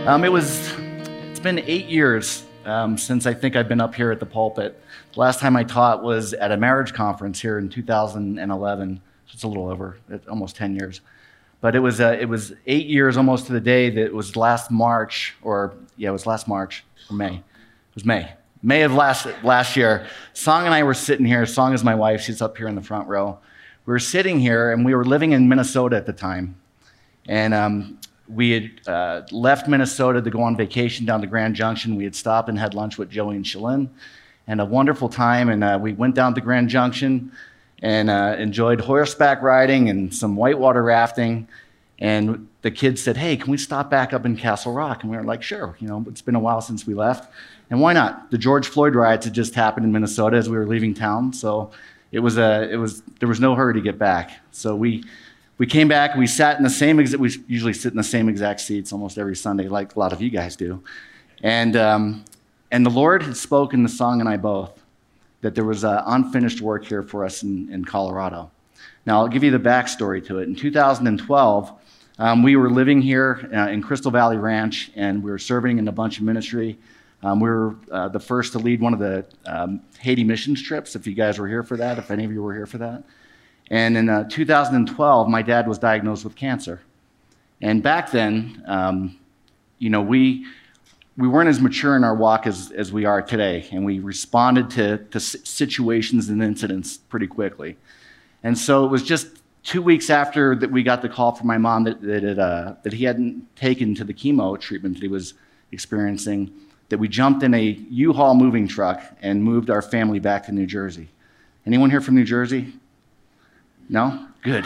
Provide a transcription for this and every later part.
It's been 8 years since I think I've been up here at the pulpit. The last time I taught was at a marriage conference here in 2011. It's a little over, almost 10 years. But it was 8 years almost to the day that it was last March, it was last March or May. It was May. May of last year. Song and I were sitting here. Song is my wife. She's up here in the front row. We were sitting here, and we were living in Minnesota at the time. And we had left Minnesota to go on vacation down to Grand Junction. We had stopped and had lunch with Joey and Shalyn, and a wonderful time. And we went down to Grand Junction and enjoyed horseback riding and some whitewater rafting. And the kids said, "Hey, can we stop back up in Castle Rock?" And we were like, "Sure. It's been a while since we left, and why not?" The George Floyd riots had just happened in Minnesota as we were leaving town, so there was no hurry to get back. So we came back. We sat in the same we usually sit in the same exact seats almost every Sunday, like a lot of you guys do. And the Lord had spoken to Song and I both that there was unfinished work here for us in Colorado. Now, I'll give you the backstory to it. In 2012, we were living here in Crystal Valley Ranch, and we were serving in a bunch of ministry. We were the first to lead one of the Haiti missions trips, if you guys were here for that, if any of you were here for that. And in 2012, my dad was diagnosed with cancer. And back then, we weren't as mature in our walk as we are today, and we responded to situations and incidents pretty quickly. And so it was just 2 weeks after that we got the call from my mom that he hadn't taken to the chemo treatment that he was experiencing, that we jumped in a U-Haul moving truck and moved our family back to New Jersey. Anyone here from New Jersey? No? Good.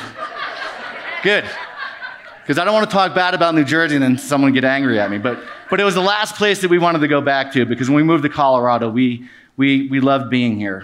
Good. Because I don't want to talk bad about New Jersey and then someone get angry at me. But it was the last place that we wanted to go back to, because when we moved to Colorado, we loved being here.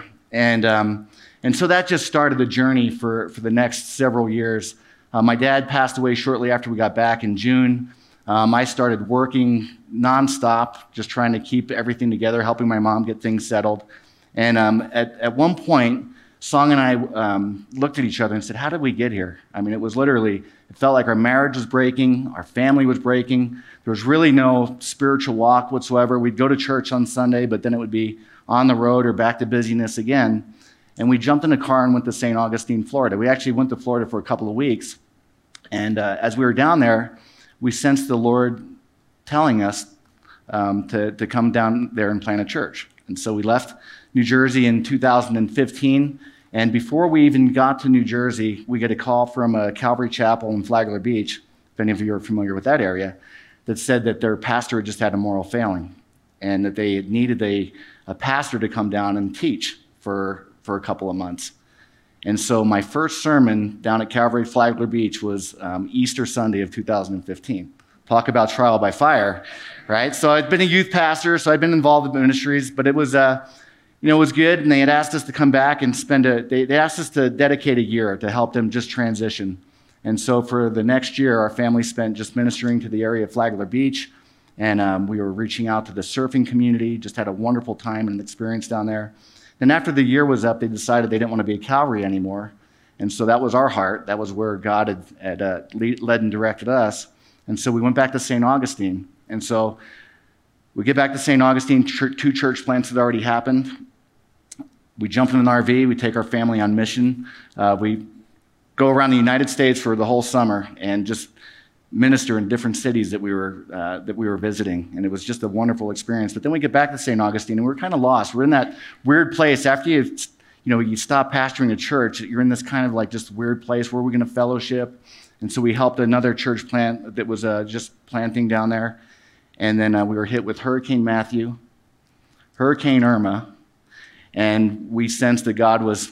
And so that just started the journey for the next several years. My dad passed away shortly after we got back in June. I started working nonstop, just trying to keep everything together, helping my mom get things settled. And at one point, Song and I looked at each other and said, "How did we get here?" I mean, it felt like our marriage was breaking, our family was breaking. There was really no spiritual walk whatsoever. We'd go to church on Sunday, but then it would be on the road or back to busyness again. And we jumped in a car and went to St. Augustine, Florida. We actually went to Florida for a couple of weeks. And as we were down there, we sensed the Lord telling us to come down there and plant a church. And so we left New Jersey in 2015, and before we even got to New Jersey, we get a call from a Calvary Chapel in Flagler Beach, if any of you are familiar with that area, that said that their pastor had just had a moral failing, and that they needed a pastor to come down and teach for a couple of months. And so my first sermon down at Calvary Flagler Beach was Easter Sunday of 2015. Talk about trial by fire, right? So I'd been a youth pastor, so I'd been involved in ministries, but it was good, and they had asked us to come back and they asked us to dedicate a year to help them just transition. And so for the next year, our family spent just ministering to the area of Flagler Beach, and we were reaching out to the surfing community, just had a wonderful time and experience down there. Then after the year was up, they decided they didn't want to be at Calvary anymore, and so that was our heart. That was where God had led and directed us, and so we went back to St. Augustine. And so we get back to St. Augustine, 2 church plants had already happened. We jump in an RV, we take our family on mission. We go around the United States for the whole summer and just minister in different cities that we were visiting. And it was just a wonderful experience. But then we get back to St. Augustine and we're kind of lost. We're in that weird place. After you stop pastoring a church, you're in this kind of like just weird place. Where are we going to fellowship? And so we helped another church plant that was just planting down there. And then we were hit with Hurricane Matthew, Hurricane Irma, and we sensed that God was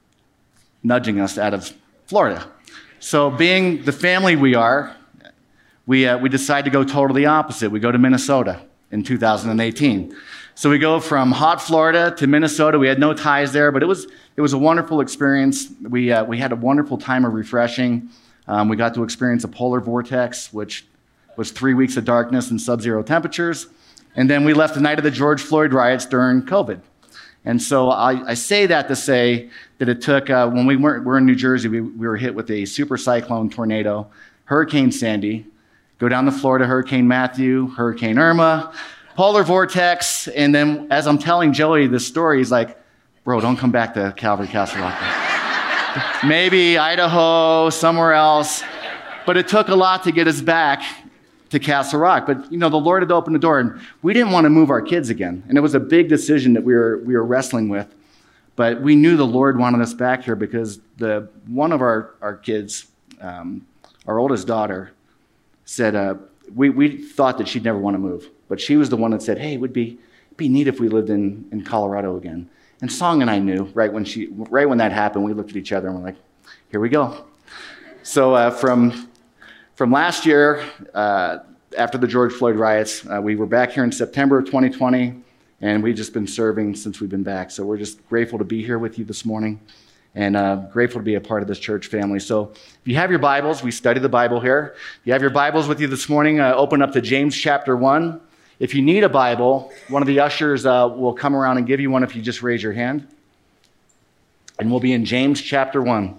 nudging us out of Florida. So being the family we are, we decided to go totally opposite. We go to Minnesota in 2018. So we go from hot Florida to Minnesota. We had no ties there, but it was a wonderful experience. We had a wonderful time of refreshing. We got to experience a polar vortex, which was 3 weeks of darkness and sub-zero temperatures. And then we left the night of the George Floyd riots during COVID. And so I say that to say that it took, when we're in New Jersey, we were hit with a super cyclone tornado, Hurricane Sandy, Go down to Florida, Hurricane Matthew, Hurricane Irma, polar vortex. And then as I'm telling Joey this story, he's like, bro, don't come back to Calvary Castle Rock. Maybe Idaho, somewhere else. But it took a lot to get us back to Castle Rock. But, the Lord had opened the door, and we didn't want to move our kids again. And it was a big decision that we were wrestling with. But we knew the Lord wanted us back here because one of our kids, our oldest daughter, said, we thought that she'd never want to move. But she was the one that said, hey, it would be neat if we lived in Colorado again. And Song and I knew right when that happened, we looked at each other and we're like, here we go. So from last year, after the George Floyd riots, we were back here in September of 2020, and we've just been serving since we've been back. So we're just grateful to be here with you this morning, and grateful to be a part of this church family. So if you have your Bibles, we study the Bible here. If you have your Bibles with you this morning, open up to James chapter 1. If you need a Bible, one of the ushers will come around and give you one if you just raise your hand. And we'll be in James chapter 1.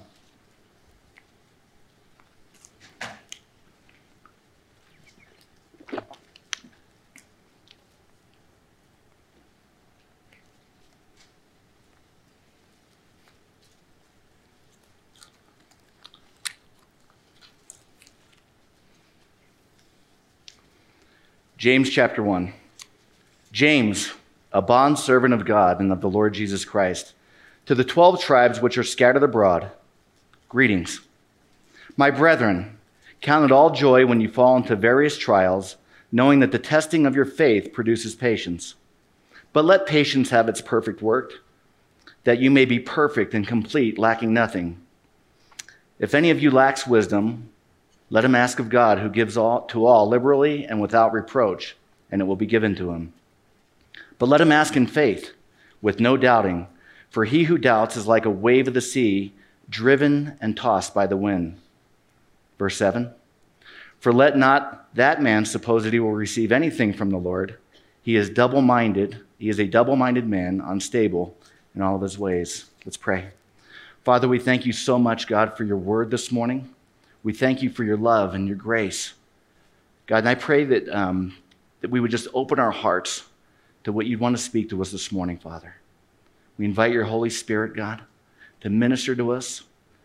James chapter 1. James, a bondservant of God and of the Lord Jesus Christ, to the 12 tribes which are scattered abroad, greetings. My brethren, count it all joy when you fall into various trials, knowing that the testing of your faith produces patience. But let patience have its perfect work, that you may be perfect and complete, lacking nothing. If any of you lacks wisdom, let him ask of God, who gives to all liberally and without reproach, and it will be given to him. But let him ask in faith, with no doubting, for he who doubts is like a wave of the sea, driven and tossed by the wind. Verse 7, for let not that man suppose that he will receive anything from the Lord. He is double-minded. He is a double-minded man, unstable in all of his ways. Let's pray. Father, we thank you so much, God, for your word this morning. We thank you for your love and your grace. God, and I pray that we would just open our hearts to what you'd want to speak to us this morning, Father. We invite your Holy Spirit, God, to minister to us.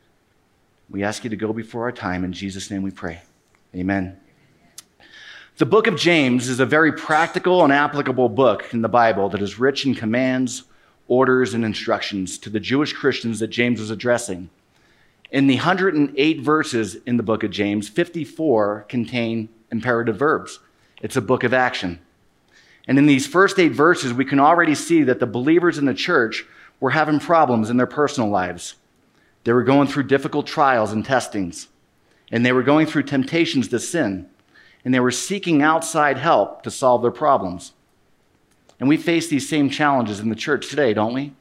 We ask you to go before our time. In Jesus' name we pray. Amen. The book of James is a very practical and applicable book in the Bible that is rich in commands, orders, and instructions to the Jewish Christians that James was addressing. In the 108 verses in the book of James, 54 contain imperative verbs. It's a book of action. And in these first 8 verses, we can already see that the believers in the church were having problems in their personal lives. They were going through difficult trials and testings, and they were going through temptations to sin, and they were seeking outside help to solve their problems. And we face these same challenges in the church today, don't we?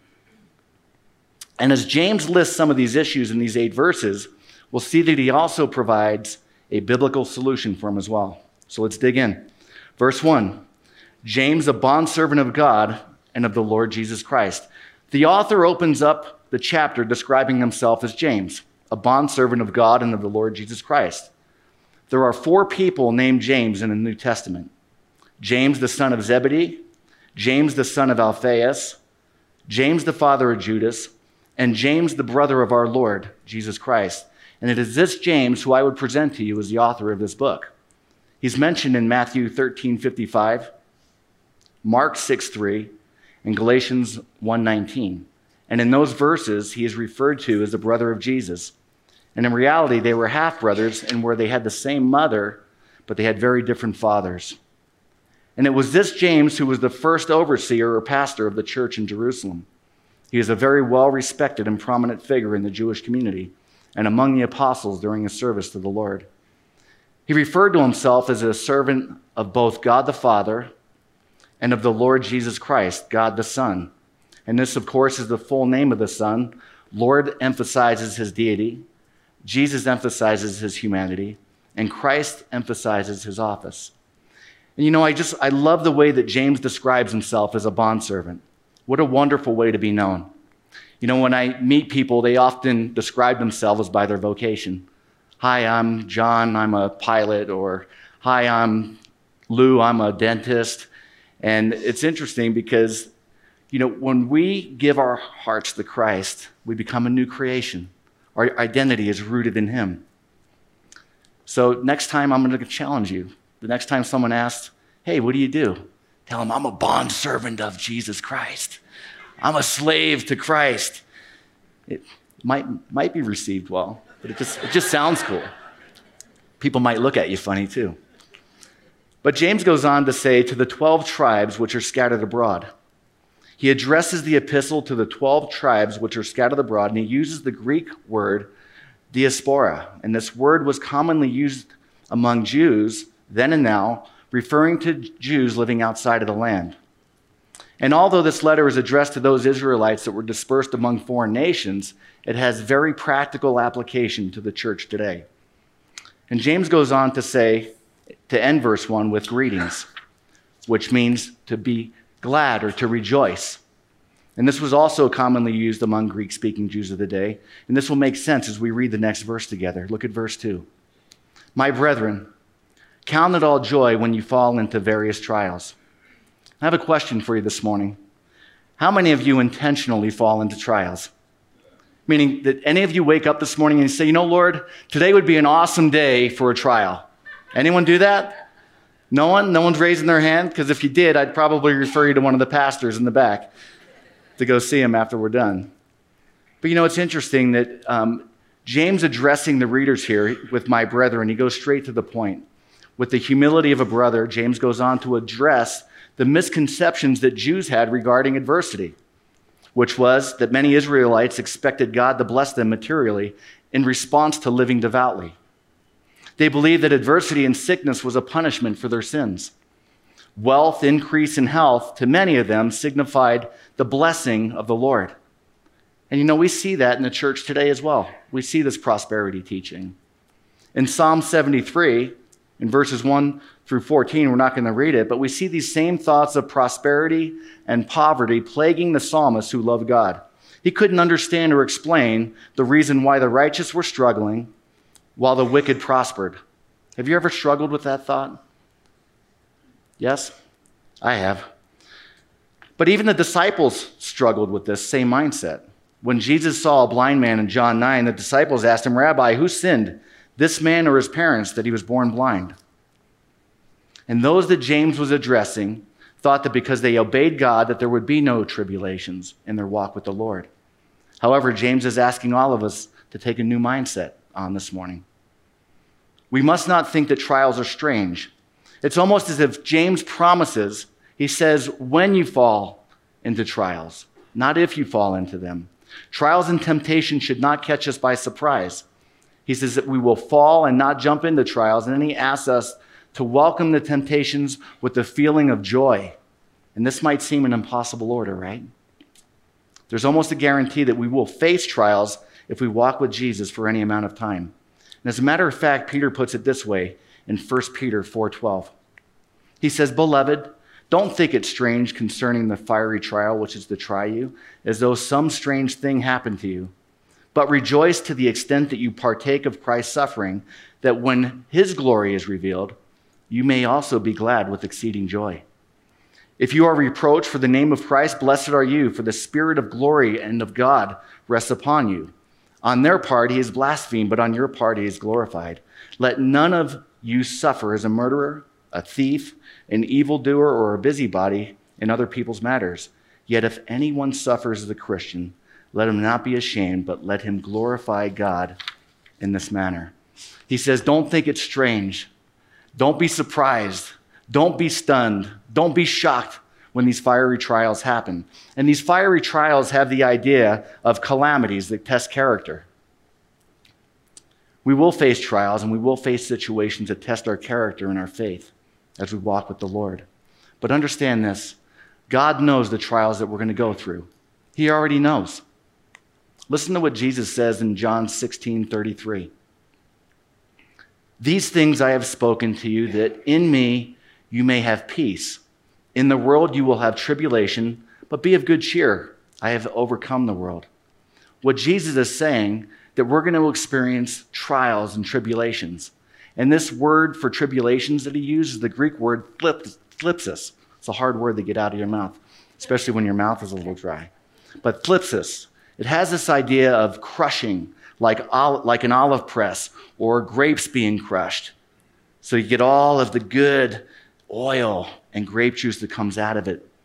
And as James lists some of these issues in these 8 verses, we'll see that he also provides a biblical solution for them as well. So let's dig in. Verse 1, James, a bondservant of God and of the Lord Jesus Christ. The author opens up the chapter describing himself as James, a bondservant of God and of the Lord Jesus Christ. There are 4 people named James in the New Testament. James, the son of Zebedee, James, the son of Alphaeus, James, the father of Judas, and James, the brother of our Lord, Jesus Christ. And it is this James who I would present to you as the author of this book. He's mentioned in Matthew 13:55, Mark 6:3, and Galatians 1:19. And in those verses, he is referred to as the brother of Jesus. And in reality, they were half-brothers, and where they had the same mother, but they had very different fathers. And it was this James who was the first overseer or pastor of the church in Jerusalem. He is a very well-respected and prominent figure in the Jewish community and among the apostles during his service to the Lord. He referred to himself as a servant of both God the Father and of the Lord Jesus Christ, God the Son. And this, of course, is the full name of the Son. Lord emphasizes his deity, Jesus emphasizes his humanity, and Christ emphasizes his office. And I love the way that James describes himself as a bondservant. What a wonderful way to be known. When I meet people, they often describe themselves by their vocation. Hi, I'm John, I'm a pilot, or Hi, I'm Lou. I'm a dentist. And it's interesting because, when we give our hearts to Christ, we become a new creation. Our identity is rooted in him. So next time I'm going to challenge you. The next time someone asks, hey, what do you do? Tell them I'm a bondservant of Jesus Christ. I'm a slave to Christ. It might be received well, but it just sounds cool. People might look at you funny too. But James goes on to say, to the 12 tribes which are scattered abroad. He addresses the epistle to the 12 tribes which are scattered abroad, and he uses the Greek word diaspora. And this word was commonly used among Jews then and now, referring to Jews living outside of the land. And although this letter is addressed to those Israelites that were dispersed among foreign nations, it has very practical application to the church today. And James goes on to say, to end verse 1 with greetings, which means to be glad or to rejoice. And this was also commonly used among Greek-speaking Jews of the day. And this will make sense as we read the next verse together. Look at verse 2. My brethren, count it all joy when you fall into various trials. I have a question for you this morning. How many of you intentionally fall into trials? Meaning that any of you wake up this morning and say, Lord, today would be an awesome day for a trial. Anyone do that? No one? No one's raising their hand? Because if you did, I'd probably refer you to one of the pastors in the back to go see him after we're done. But it's interesting that James addressing the readers here with my brethren, he goes straight to the point. With the humility of a brother, James goes on to address the misconceptions that Jews had regarding adversity, which was that many Israelites expected God to bless them materially in response to living devoutly. They believed that adversity and sickness was a punishment for their sins. Wealth, increase, and health, to many of them, signified the blessing of the Lord. And we see that in the church today as well. We see this prosperity teaching. In Psalm 73, in verses 1 through 14, we're not going to read it, but we see these same thoughts of prosperity and poverty plaguing the psalmist who loved God. He couldn't understand or explain the reason why the righteous were struggling while the wicked prospered. Have you ever struggled with that thought? Yes, I have. But even the disciples struggled with this same mindset. When Jesus saw a blind man in John 9, the disciples asked him, Rabbi, who sinned, this man or his parents, that he was born blind? And those that James was addressing thought that because they obeyed God, that there would be no tribulations in their walk with the Lord. However, James is asking all of us to take a new mindset on this morning. We must not think that trials are strange. It's almost as if James promises, he says, when you fall into trials, not if you fall into them. Trials and temptation should not catch us by surprise. He says that we will fall and not jump into trials, and then he asks us to welcome the temptations with a feeling of joy. And this might seem an impossible order, right? There's almost a guarantee that we will face trials if we walk with Jesus for any amount of time. And as a matter of fact, Peter puts it this way in 1 Peter 4:12. He says, Beloved, don't think it strange concerning the fiery trial which is to try you, as though some strange thing happened to you. But rejoice to the extent that you partake of Christ's suffering, that when his glory is revealed, you may also be glad with exceeding joy. If you are reproached for the name of Christ, blessed are you, for the Spirit of glory and of God rests upon you. On their part he is blasphemed, but on your part he is glorified. Let none of you suffer as a murderer, a thief, an evildoer, or a busybody in other people's matters. Yet if anyone suffers as a Christian, let him not be ashamed, but let him glorify God in this manner. He says, don't think it's strange. Don't be surprised. Don't be stunned. Don't be shocked when these fiery trials happen. And these fiery trials have the idea of calamities that test character. We will face trials and we will face situations that test our character and our faith as we walk with the Lord. But understand this, God knows the trials that we're going to go through. He already knows. Listen to what Jesus says in John 16:33. These things I have spoken to you, that in me you may have peace. In the world you will have tribulation, but be of good cheer. I have overcome the world. What Jesus is saying, that we're going to experience trials and tribulations. And this word for tribulations that he uses, the Greek word thlipsis. It's a hard word to get out of your mouth, especially when your mouth is a little dry. But thlipsis, it has this idea of crushing, like an olive press or grapes being crushed. So you get all of the good oil and grape juice that comes out of it.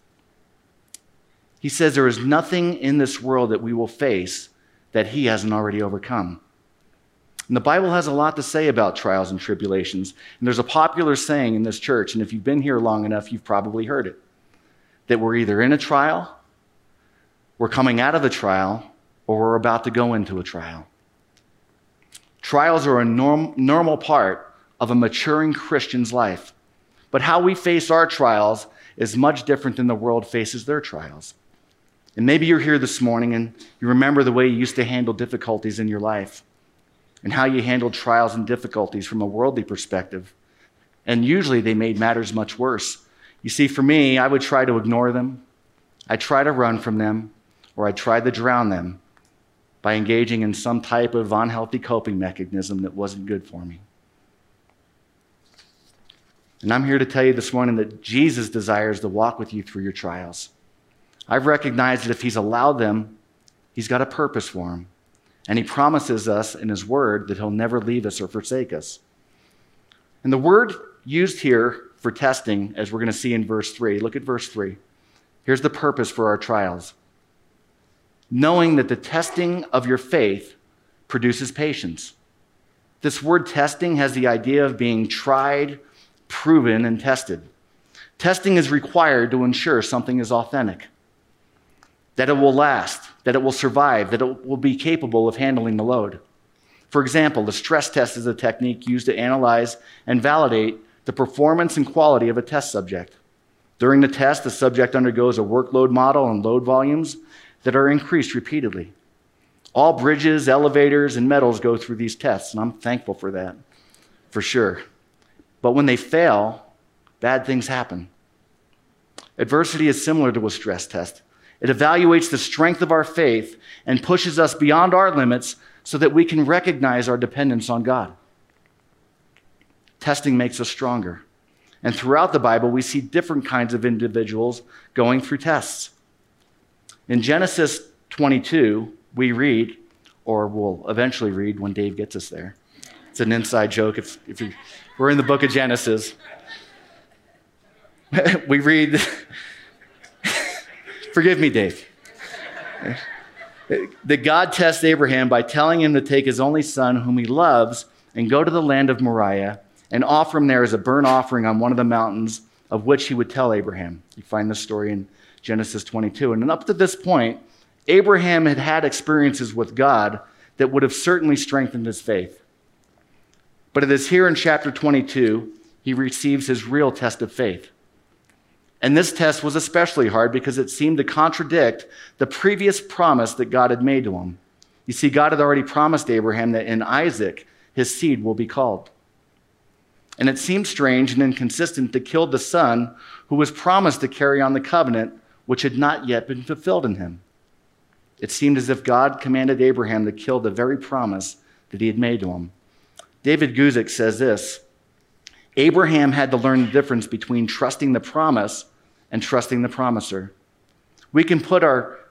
He says there is nothing in this world that we will face that he hasn't already overcome. And the Bible has a lot to say about trials and tribulations. And there's a popular saying in this church, and if you've been here long enough, you've probably heard it, that we're either in a trial, we're coming out of a trial, or we're about to go into a trial. Trials are a normal part of a maturing Christian's life. But how we face our trials is much different than the world faces their trials. And maybe you're here this morning and you remember the way you used to handle difficulties in your life and how you handled trials and difficulties from a worldly perspective. And usually they made matters much worse. You see, for me, I would try to ignore them. I'd try to run from them, or I'd try to drown them by engaging in some type of unhealthy coping mechanism that wasn't good for me. And I'm here to tell you this morning that Jesus desires to walk with you through your trials. I've recognized that if he's allowed them, he's got a purpose for them. And he promises us in his word that he'll never leave us or forsake us. And the word used here for testing, as we're going to see in verse 3, look at verse 3. Here's the purpose for our trials. Knowing that the testing of your faith produces patience. This word testing has the idea of being tried, proven, and tested. Testing is required to ensure something is authentic, that it will last, that it will survive, that it will be capable of handling the load. For example, the stress test is a technique used to analyze and validate the performance and quality of a test subject. During the test, the subject undergoes a workload model and load volumes that are increased repeatedly. All bridges, elevators, and metals go through these tests, and I'm thankful for that, for sure. But when they fail, bad things happen. Adversity is similar to a stress test. It evaluates the strength of our faith and pushes us beyond our limits so that we can recognize our dependence on God. Testing makes us stronger. And throughout the Bible, we see different kinds of individuals going through tests. In Genesis 22, we read, or we'll eventually read when Dave gets us there. It's an inside joke we're in the book of Genesis. We read... Forgive me, Dave. That God tests Abraham by telling him to take his only son, whom he loves, and go to the land of Moriah and offer him there as a burnt offering on one of the mountains of which he would tell Abraham. You find this story in Genesis 22. And up to this point, Abraham had had experiences with God that would have certainly strengthened his faith. But it is here in chapter 22, he receives his real test of faith. And this test was especially hard because it seemed to contradict the previous promise that God had made to him. You see, God had already promised Abraham that in Isaac, his seed will be called. And it seemed strange and inconsistent to kill the son who was promised to carry on the covenant, which had not yet been fulfilled in him. It seemed as if God commanded Abraham to kill the very promise that he had made to him. David Guzik says this: Abraham had to learn the difference between trusting the promise and trusting the promiser. We can put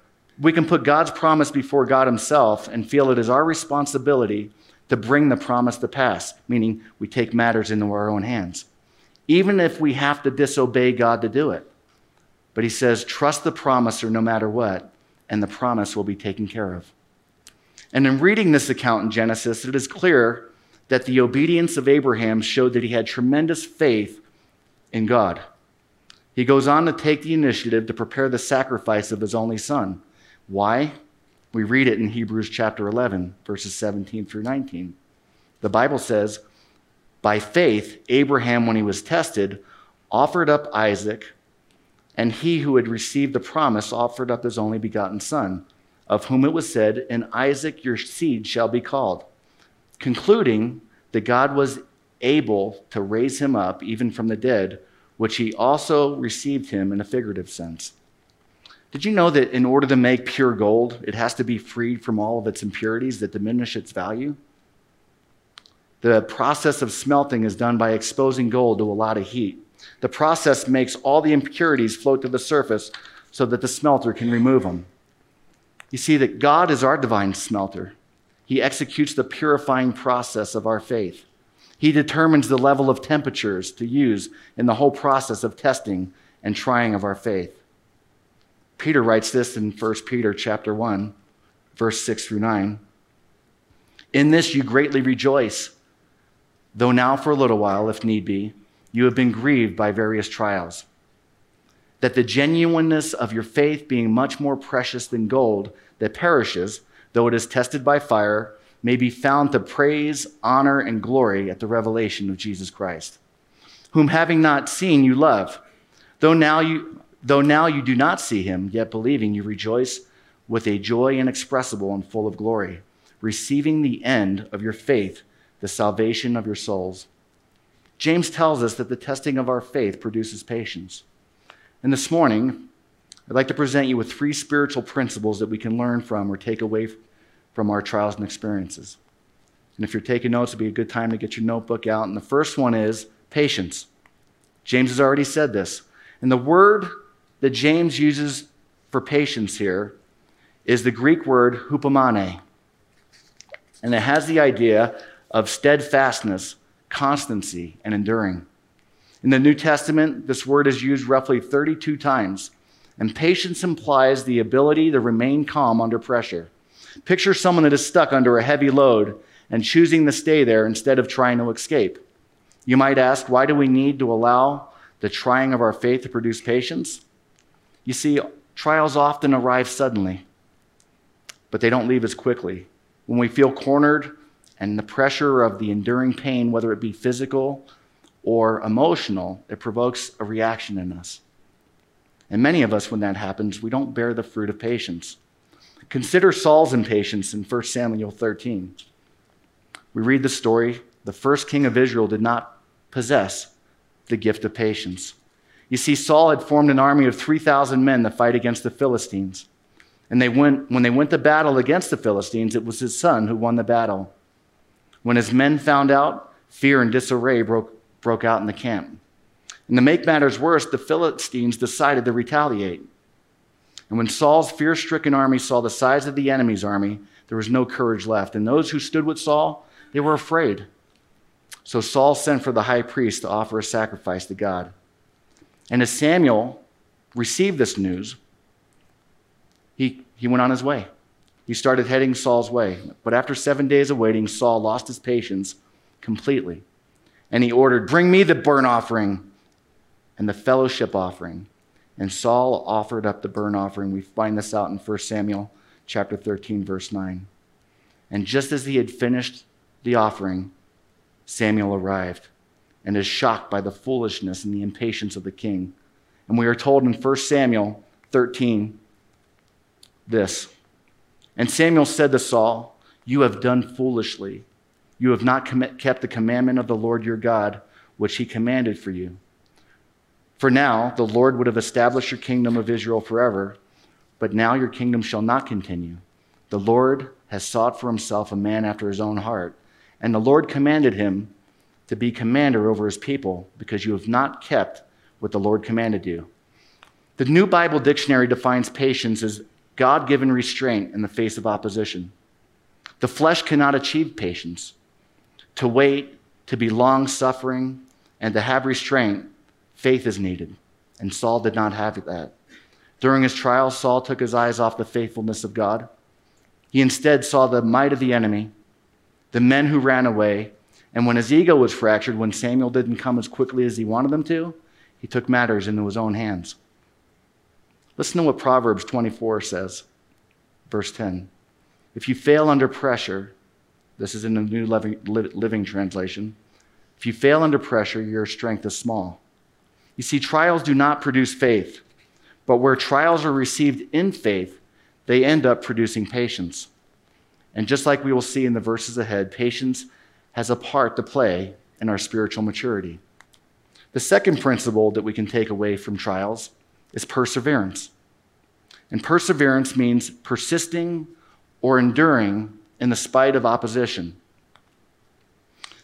God's promise before God himself and feel it is our responsibility to bring the promise to pass, meaning we take matters into our own hands, even if we have to disobey God to do it. But he says, trust the promiser no matter what, and the promise will be taken care of. And in reading this account in Genesis, it is clear that the obedience of Abraham showed that he had tremendous faith in God. He goes on to take the initiative to prepare the sacrifice of his only son. Why? We read it in Hebrews chapter 11, verses 17 through 19. The Bible says, by faith, Abraham, when he was tested, offered up Isaac, and he who had received the promise offered up his only begotten son, of whom it was said, in Isaac your seed shall be called, concluding that God was able to raise him up even from the dead, which he also received him in a figurative sense. Did you know that in order to make pure gold, it has to be freed from all of its impurities that diminish its value? The process of smelting is done by exposing gold to a lot of heat. The process makes all the impurities float to the surface so that the smelter can remove them. You see that God is our divine smelter. He executes the purifying process of our faith. He determines the level of temperatures to use in the whole process of testing and trying of our faith. Peter writes this in 1 Peter chapter 1, verse 6 through 9. In this you greatly rejoice, though now for a little while, if need be, you have been grieved by various trials, that the genuineness of your faith, being much more precious than gold that perishes, though it is tested by fire, may be found to praise, honor, and glory at the revelation of Jesus Christ, whom having not seen you love, though now you do not see him, yet believing you rejoice with a joy inexpressible and full of glory, receiving the end of your faith, the salvation of your souls. James tells us that the testing of our faith produces patience. And this morning, I'd like to present you with 3 spiritual principles that we can learn from or take away from our trials and experiences. And if you're taking notes, it'd be a good time to get your notebook out. And the first one is patience. James has already said this. And the word that James uses for patience here is the Greek word hupomone. And it has the idea of steadfastness, constancy, and enduring. In the New Testament, this word is used roughly 32 times, and patience implies the ability to remain calm under pressure. Picture someone that is stuck under a heavy load and choosing to stay there instead of trying to escape. You might ask, why do we need to allow the trying of our faith to produce patience? You see, trials often arrive suddenly, but they don't leave as quickly. When we feel cornered and the pressure of the enduring pain, whether it be physical or emotional, it provokes a reaction in us. And many of us, when that happens, we don't bear the fruit of patience. Consider Saul's impatience in 1 Samuel 13. We read the story. The first king of Israel did not possess the gift of patience. You see, Saul had formed an army of 3,000 men to fight against the Philistines. And when they went to battle against the Philistines, it was his son who won the battle. When his men found out, fear and disarray broke out in the camp. And to make matters worse, the Philistines decided to retaliate. And when Saul's fear-stricken army saw the size of the enemy's army, there was no courage left. And those who stood with Saul, they were afraid. So Saul sent for the high priest to offer a sacrifice to God. And as Samuel received this news, he went on his way. He started heading Saul's way. But after 7 days of waiting, Saul lost his patience completely. And he ordered, "Bring me the burnt offering and the fellowship offering." And Saul offered up the burnt offering. We find this out in 1 Samuel chapter 13, verse 9. And just as he had finished the offering, Samuel arrived and is shocked by the foolishness and the impatience of the king. And we are told in 1 Samuel 13 this. And Samuel said to Saul, "You have done foolishly. You have not kept the commandment of the Lord your God, which he commanded for you. For now, the Lord would have established your kingdom of Israel forever, but now your kingdom shall not continue. The Lord has sought for himself a man after his own heart, and the Lord commanded him to be commander over his people, because you have not kept what the Lord commanded you." The New Bible Dictionary defines patience as God-given restraint in the face of opposition. The flesh cannot achieve patience. To wait, to be long-suffering, and to have restraint, faith is needed. And Saul did not have that. During his trial, Saul took his eyes off the faithfulness of God. He instead saw the might of the enemy, the men who ran away, and when his ego was fractured, when Samuel didn't come as quickly as he wanted them to, he took matters into his own hands. Listen to what Proverbs 24 says, verse 10. If you fail under pressure, this is in the New Living Translation, if you fail under pressure, your strength is small. You see, trials do not produce faith, but where trials are received in faith, they end up producing patience. And just like we will see in the verses ahead, patience has a part to play in our spiritual maturity. The second principle that we can take away from trials is perseverance. And perseverance means persisting or enduring in the spite of opposition.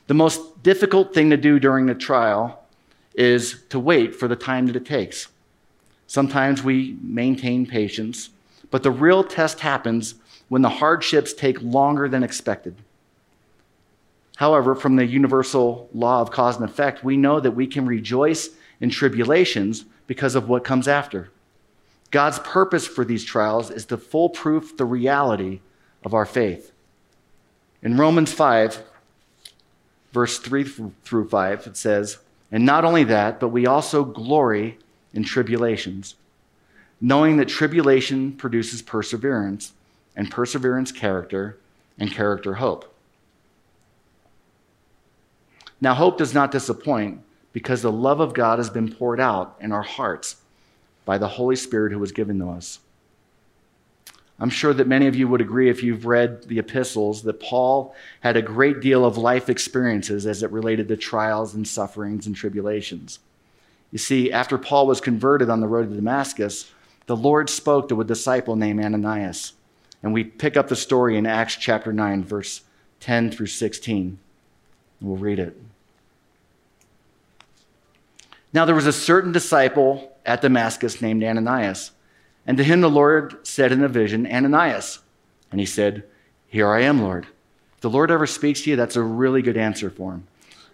The most difficult thing to do during the trial is to wait for the time that it takes. Sometimes we maintain patience, but the real test happens when the hardships take longer than expected. However, from the universal law of cause and effect, we know that we can rejoice in tribulations because of what comes after. God's purpose for these trials is to foolproof the reality of our faith. In Romans 5, verse 3 through 5, it says, "And not only that, but we also glory in tribulations, knowing that tribulation produces perseverance, and perseverance character, and character hope." Now, hope does not disappoint because the love of God has been poured out in our hearts by the Holy Spirit who was given to us. I'm sure that many of you would agree if you've read the epistles that Paul had a great deal of life experiences as it related to trials and sufferings and tribulations. You see, after Paul was converted on the road to Damascus, the Lord spoke to a disciple named Ananias. And we pick up the story in Acts chapter 9, verse 10 through 16. We'll read it. "Now there was a certain disciple at Damascus named Ananias, and to him the Lord said in a vision, 'Ananias.' And he said, 'Here I am, Lord.'" If the Lord ever speaks to you, that's a really good answer for him.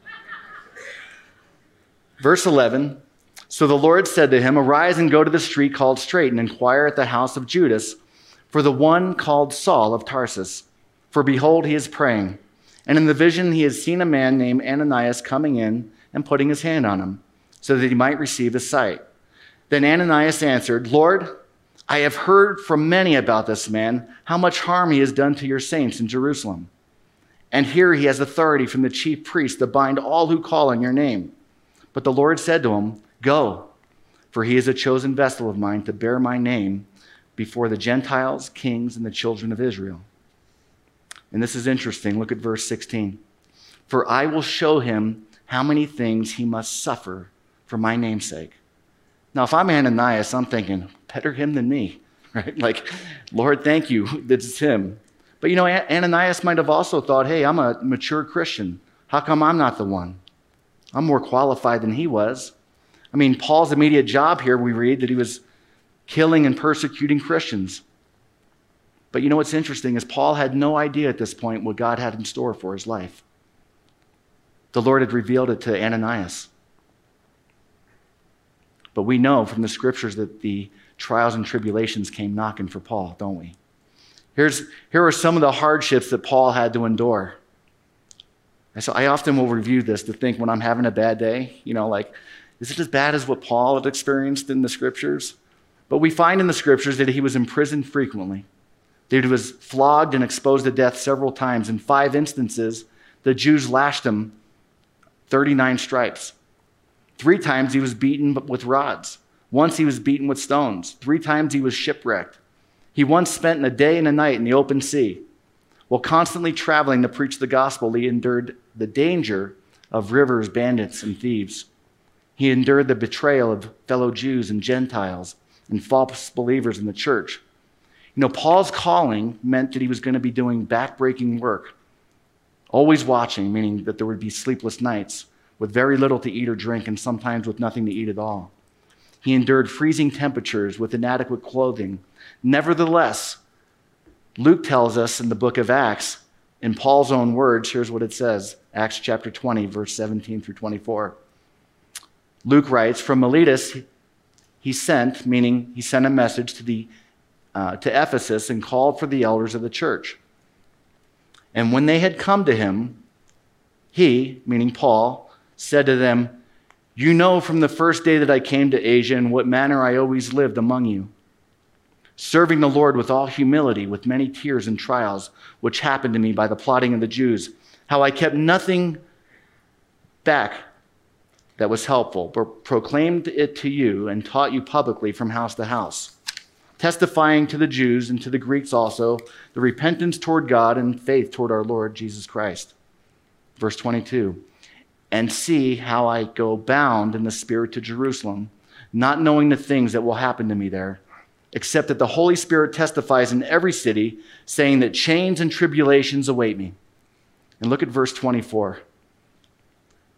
Verse 11, "So the Lord said to him, 'Arise and go to the street called Straight and inquire at the house of Judas for the one called Saul of Tarsus. For behold, he is praying. And in the vision he has seen a man named Ananias coming in and putting his hand on him, so that he might receive his sight.' Then Ananias answered, 'Lord, I have heard from many about this man, how much harm he has done to your saints in Jerusalem. And here he has authority from the chief priest to bind all who call on your name.' But the Lord said to him, 'Go, for he is a chosen vessel of mine to bear my name before the Gentiles, kings, and the children of Israel.'" And this is interesting. Look at verse 16. "For I will show him how many things he must suffer for my name's sake." Now, if I'm Ananias, I'm thinking, better him than me, right? Like, Lord, thank you, this is him. But you know, Ananias might have also thought, hey, I'm a mature Christian. How come I'm not the one? I'm more qualified than he was. I mean, Paul's immediate job here, we read that he was killing and persecuting Christians. But you know what's interesting is Paul had no idea at this point what God had in store for his life. The Lord had revealed it to Ananias. But we know from the scriptures that the trials and tribulations came knocking for Paul, don't we? Here are some of the hardships that Paul had to endure. And so I often will review this to think when I'm having a bad day, like, is it as bad as what Paul had experienced in the scriptures? But we find in the scriptures that he was imprisoned frequently, that he was flogged and exposed to death several times. In 5 instances, the Jews lashed him 39 stripes. 3 times he was beaten with rods. Once he was beaten with stones. 3 times he was shipwrecked. He once spent a day and a night in the open sea. While constantly traveling to preach the gospel, he endured the danger of rivers, bandits, and thieves. He endured the betrayal of fellow Jews and Gentiles and false believers in the church. Paul's calling meant that he was going to be doing backbreaking work, always watching, meaning that there would be sleepless nights with very little to eat or drink and sometimes with nothing to eat at all. He endured freezing temperatures with inadequate clothing. Nevertheless, Luke tells us in the book of Acts, in Paul's own words, here's what it says, Acts chapter 20, verse 17 through 24. Luke writes, "From Miletus he sent," meaning he sent a message to Ephesus and called for the elders of the church. "And when they had come to him, he," meaning Paul, "said to them, 'You know from the first day that I came to Asia in what manner I always lived among you, serving the Lord with all humility, with many tears and trials, which happened to me by the plotting of the Jews, how I kept nothing back that was helpful, but proclaimed it to you and taught you publicly from house to house, testifying to the Jews and to the Greeks also the repentance toward God and faith toward our Lord Jesus Christ.'" Verse 22, "And see how I go bound in the Spirit to Jerusalem, not knowing the things that will happen to me there, except that the Holy Spirit testifies in every city, saying that chains and tribulations await me." And look at verse 24.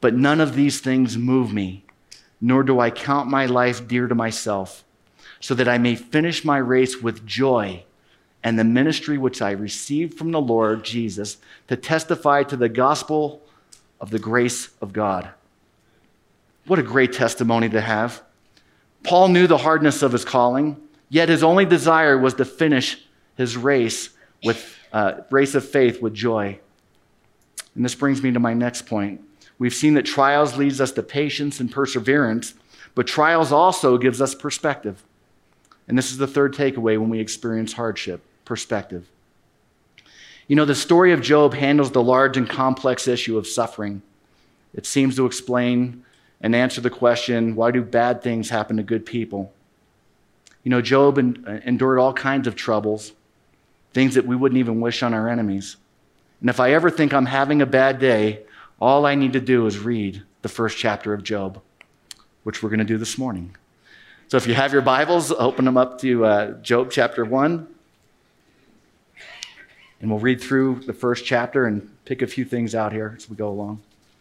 but none of these things move me, nor do I count my life dear to myself, so that I may finish my race with joy and the ministry which I received from the Lord Jesus to testify to the gospel of the grace of God." What a great testimony to have. Paul knew the hardness of his calling, yet his only desire was to finish his race of faith with joy. And this brings me to my next point. We've seen that trials leads us to patience and perseverance, but trials also gives us perspective. And this is the third takeaway when we experience hardship: perspective. You know, the story of Job handles the large and complex issue of suffering. It seems to explain and answer the question, why do bad things happen to good people? You know, Job endured all kinds of troubles, things that we wouldn't even wish on our enemies. And if I ever think I'm having a bad day, all I need to do is read the first chapter of Job, which we're going to do this morning. So if you have your Bibles, open them up to Job chapter 1. And we'll read through the first chapter and pick a few things out here as we go along.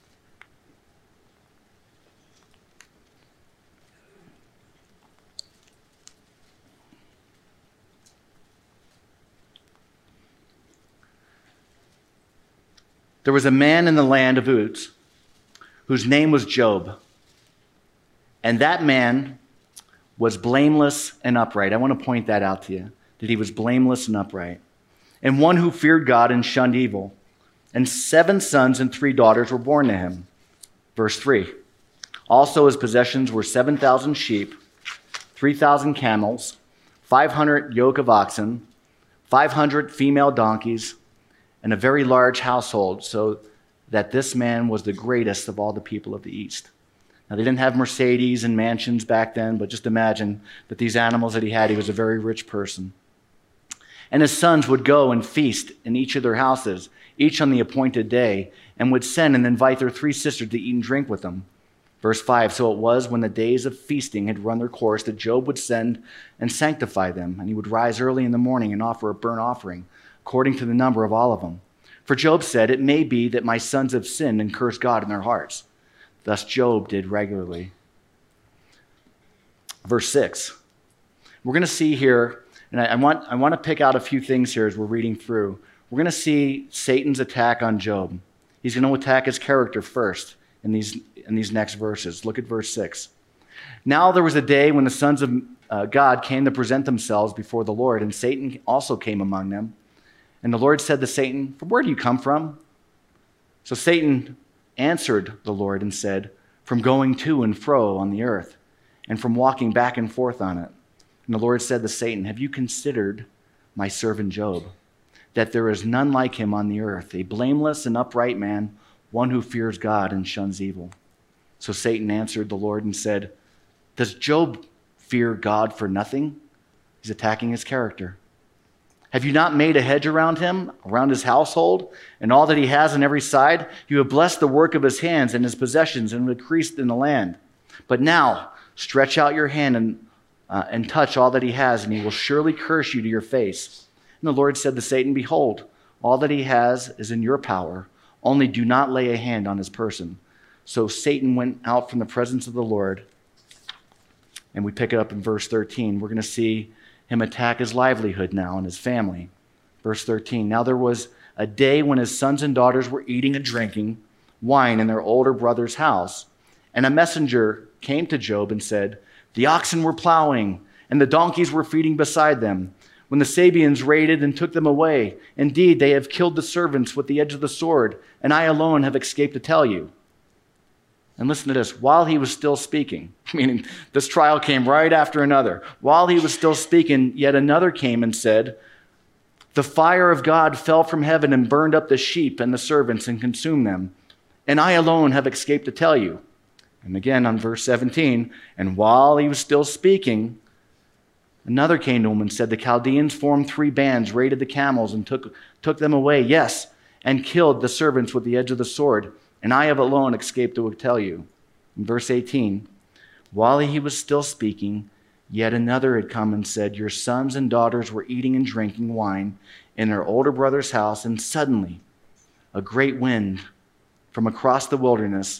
There was a man in the land of Uz whose name was Job. And that man was blameless and upright. I want to point that out to you, that he was blameless and upright. And one who feared God and shunned evil. And 7 sons and 3 daughters were born to him. Verse 3. Also his possessions were 7,000 sheep, 3,000 camels, 500 yoke of oxen, 500 female donkeys, and a very large household, so that this man was the greatest of all the people of the East. Now, they didn't have Mercedes and mansions back then, but just imagine that these animals that he had, he was a very rich person. And his sons would go and feast in each of their houses, each on the appointed day, and would send and invite their 3 sisters to eat and drink with them. Verse 5, so it was when the days of feasting had run their course that Job would send and sanctify them, and he would rise early in the morning and offer a burnt offering, according to the number of all of them. For Job said, "It may be that my sons have sinned and cursed God in their hearts." Thus Job did regularly. Verse 6. We're going to see here, and I want to pick out a few things here as we're reading through. We're going to see Satan's attack on Job. He's going to attack his character first in these next verses. Look at verse 6. Now there was a day when the sons of God came to present themselves before the Lord, and Satan also came among them. And the Lord said to Satan, "From where do you come from?" So Satan answered the Lord and said, "From going to and fro on the earth, and from walking back and forth on it." And the Lord said to Satan, "Have you considered my servant Job, that there is none like him on the earth, a blameless and upright man, one who fears God and shuns evil?" So Satan answered the Lord and said, "Does Job fear God for nothing?" He's attacking his character. "Have you not made a hedge around him, around his household, and all that he has on every side? You have blessed the work of his hands and his possessions and increased in the land. But now stretch out your hand and touch all that he has, and he will surely curse you to your face." And the Lord said to Satan, "Behold, all that he has is in your power. Only do not lay a hand on his person." So Satan went out from the presence of the Lord. And we pick it up in verse 13. We're going to see him attack his livelihood now and his family. Verse 13, now there was a day when his sons and daughters were eating and drinking wine in their older brother's house. And a messenger came to Job and said, "The oxen were plowing, and the donkeys were feeding beside them, when the Sabeans raided and took them away. Indeed, they have killed the servants with the edge of the sword, and I alone have escaped to tell you." And listen to this, while he was still speaking, meaning this trial came right after another. While he was still speaking, yet another came and said, "The fire of God fell from heaven and burned up the sheep and the servants and consumed them. And I alone have escaped to tell you." And again on verse 17, and while he was still speaking, another came to him and said, "The Chaldeans formed 3 bands, raided the camels and took them away, yes, and killed the servants with the edge of the sword. And I have alone escaped to tell you." In verse 18, while he was still speaking, yet another had come and said, "Your sons and daughters were eating and drinking wine in their older brother's house, and suddenly a great wind from across the wilderness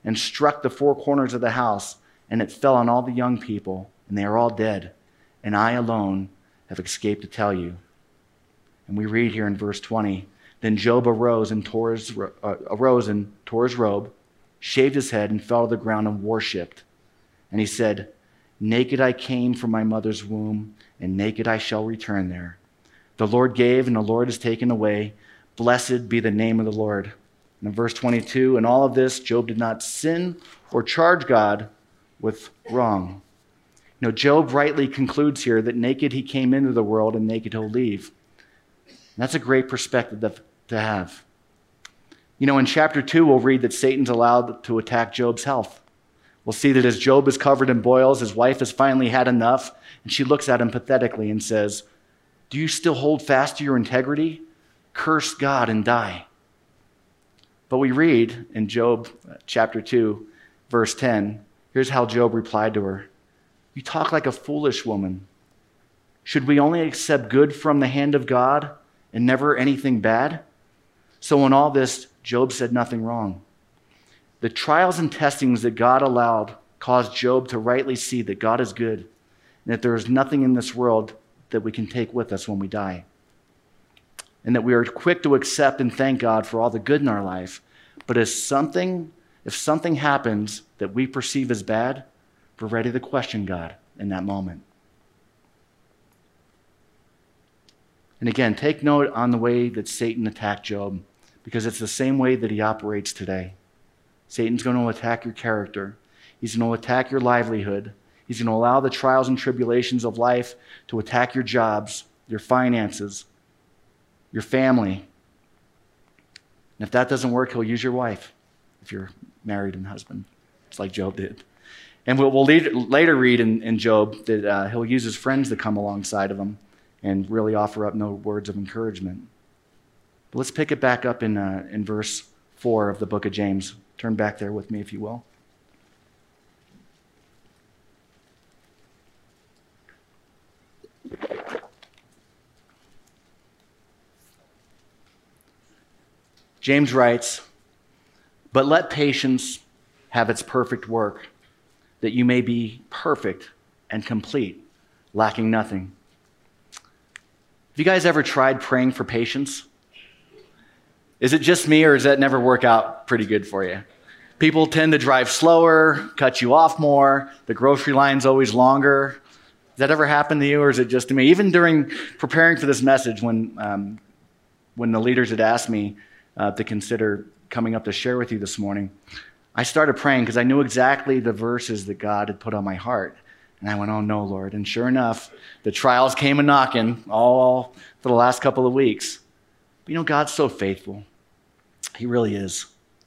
and struck the four corners of the house, and it fell on all the young people, and they are all dead. And I alone have escaped to tell you." And we read here in verse 20, "Then Job arose and tore his robe, shaved his head, and fell to the ground and worshipped. And he said, 'Naked I came from my mother's womb, and naked I shall return there. The Lord gave, and the Lord has taken away. Blessed be the name of the Lord.'" And in verse 22, "In all of this, Job did not sin or charge God with wrong." You know, Job rightly concludes here that naked he came into the world and naked he'll leave. And that's a great perspective to have. You know, in chapter 2, we'll read that Satan's allowed to attack Job's health. We'll see that as Job is covered in boils, his wife has finally had enough, and she looks at him pathetically and says, "Do you still hold fast to your integrity? Curse God and die." But we read in Job chapter 2, verse 10, here's how Job replied to her. "You talk like a foolish woman. Should we only accept good from the hand of God and never anything bad?" So in all this, Job said nothing wrong. The trials and testings that God allowed caused Job to rightly see that God is good and that there is nothing in this world that we can take with us when we die. And that we are quick to accept and thank God for all the good in our life. But if something happens that we perceive as bad, we're ready to question God in that moment. And again, take note on the way that Satan attacked Job, because it's the same way that he operates today. Satan's going to attack your character. He's going to attack your livelihood. He's going to allow the trials and tribulations of life to attack your jobs, your finances, your family. And if that doesn't work, he'll use your wife, if you're married and husband, just like Job did. And we'll later read in Job that he'll use his friends to come alongside of him and really offer up no words of encouragement. But let's pick it back up in verse 4 of the book of James. Turn back there with me, if you will. James writes, "But let patience have its perfect work, that you may be perfect and complete, lacking nothing." Have you guys ever tried praying for patience? Is it just me, or does that never work out pretty good for you? People tend to drive slower, cut you off more, the grocery line's always longer. Does that ever happen to you, or is it just to me? Even during preparing for this message, when the leaders had asked me to consider coming up to share with you this morning, I started praying because I knew exactly the verses that God had put on my heart. And I went, "Oh no, Lord." And sure enough, the trials came a-knocking all for the last couple of weeks. But you know, God's so faithful. He really is.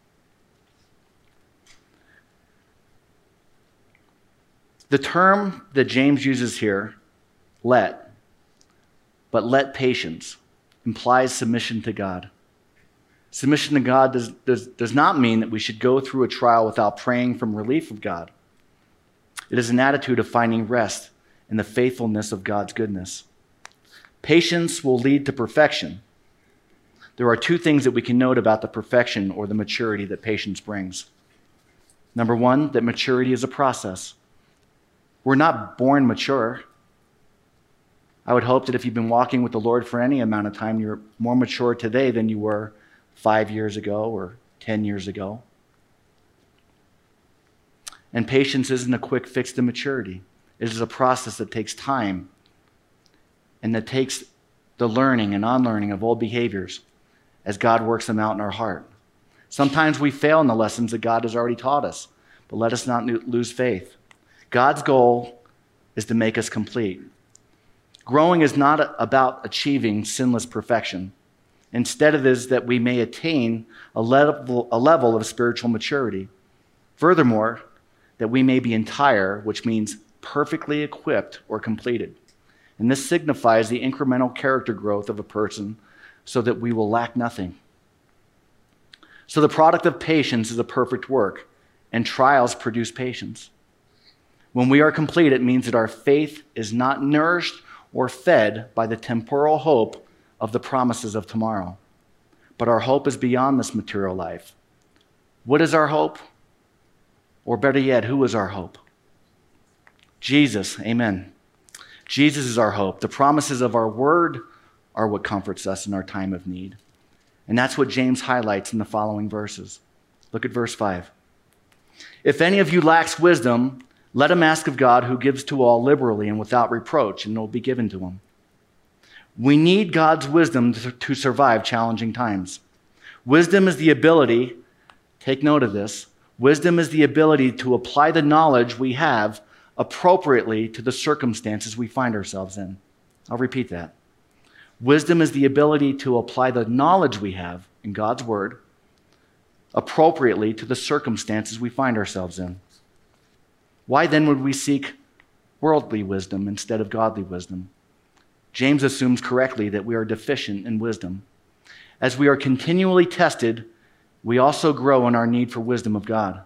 The term that James uses here, let patience, implies submission to God. Submission to God does not mean that we should go through a trial without praying for relief of God. It is an attitude of finding rest in the faithfulness of God's goodness. Patience will lead to perfection. There are two things that we can note about the perfection or the maturity that patience brings. Number one, that maturity is a process. We're not born mature. I would hope that if you've been walking with the Lord for any amount of time, you're more mature today than you were 5 years ago or 10 years ago. And patience isn't a quick fix to maturity. It is a process that takes time and that takes the learning and unlearning of old behaviors as God works them out in our heart. Sometimes we fail in the lessons that God has already taught us, but let us not lose faith. God's goal is to make us complete. Growing is not about achieving sinless perfection. Instead, it is that we may attain a level of spiritual maturity. Furthermore, that we may be entire, which means perfectly equipped or completed. And this signifies the incremental character growth of a person so that we will lack nothing. So the product of patience is a perfect work, and trials produce patience. When we are complete, it means that our faith is not nourished or fed by the temporal hope of the promises of tomorrow, but our hope is beyond this material life. What is our hope? Or better yet, who is our hope? Jesus, amen. Jesus is our hope. The promises of our word are what comforts us in our time of need. And that's what James highlights in the following verses. Look at verse 5. If any of you lacks wisdom, let him ask of God, who gives to all liberally and without reproach, and it will be given to him. We need God's wisdom to survive challenging times. Wisdom is the ability, take note of this, wisdom is the ability to apply the knowledge we have appropriately to the circumstances we find ourselves in. I'll repeat that. Wisdom is the ability to apply the knowledge we have in God's word appropriately to the circumstances we find ourselves in. Why then would we seek worldly wisdom instead of godly wisdom? James assumes correctly that we are deficient in wisdom. As we are continually tested, we also grow in our need for wisdom of God.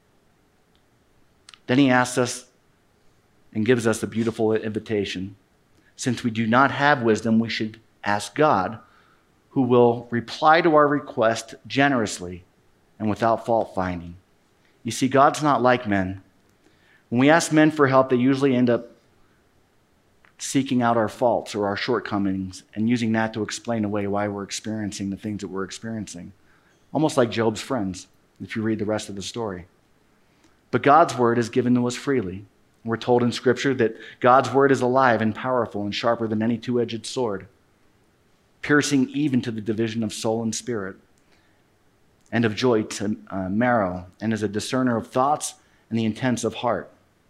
Then he asks us and gives us a beautiful invitation. Since we do not have wisdom, we should ask God, who will reply to our request generously and without fault finding. You see, God's not like men. When we ask men for help, they usually end up seeking out our faults or our shortcomings and using that to explain away why we're experiencing the things that we're experiencing. Almost like Job's friends, if you read the rest of the story. But God's word is given to us freely. We're told in Scripture that God's word is alive and powerful and sharper than any two-edged sword, piercing even to the division of soul and spirit, and of joint to marrow, and is a discerner of thoughts and the intents of heart.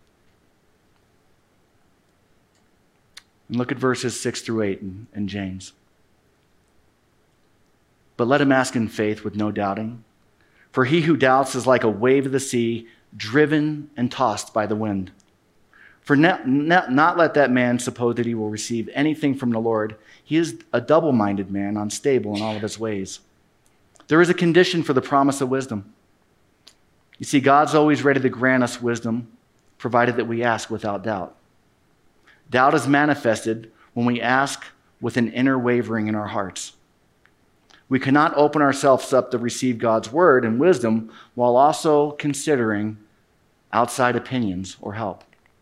And look at verses 6 through 8 in James. But let him ask in faith with no doubting. For he who doubts is like a wave of the sea, driven and tossed by the wind. For not let that man suppose that he will receive anything from the Lord. He is a double-minded man, unstable in all of his ways. There is a condition for the promise of wisdom. You see, God's always ready to grant us wisdom, provided that we ask without doubt. Doubt is manifested when we ask with an inner wavering in our hearts. We cannot open ourselves up to receive God's word and wisdom while also considering outside opinions or help.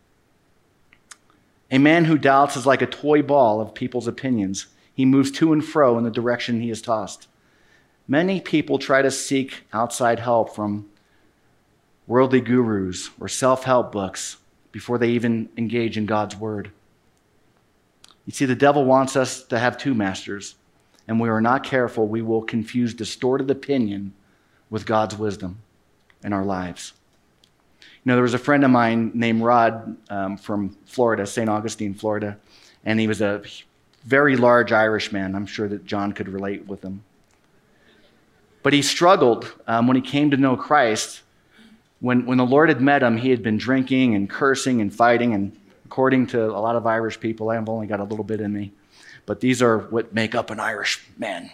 A man who doubts is like a toy ball of people's opinions. He moves to and fro in the direction he is tossed. Many people try to seek outside help from worldly gurus or self-help books before they even engage in God's word. You see, the devil wants us to have two masters, and we are not careful, we will confuse distorted opinion with God's wisdom in our lives. You know, there was a friend of mine named Rod from Florida, St. Augustine, Florida, and he was a very large Irishman. I'm sure that John could relate with him. But he struggled when he came to know Christ. When the Lord had met him, he had been drinking and cursing and fighting, and according to a lot of Irish people, I've only got a little bit in me, but these are what make up an Irish man.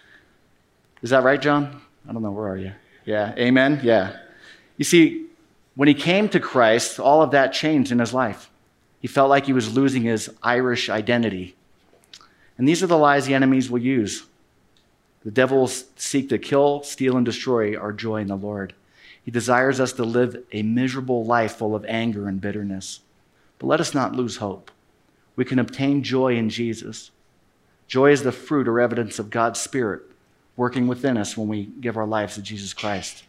Is that right, John? I don't know, where are you? Yeah, amen? Yeah. You see, when he came to Christ, all of that changed in his life. He felt like he was losing his Irish identity. And these are the lies the enemies will use. The devil will seek to kill, steal, and destroy our joy in the Lord. He desires us to live a miserable life full of anger and bitterness. But let us not lose hope. We can obtain joy in Jesus. Joy is the fruit or evidence of God's Spirit working within us when we give our lives to Jesus Christ.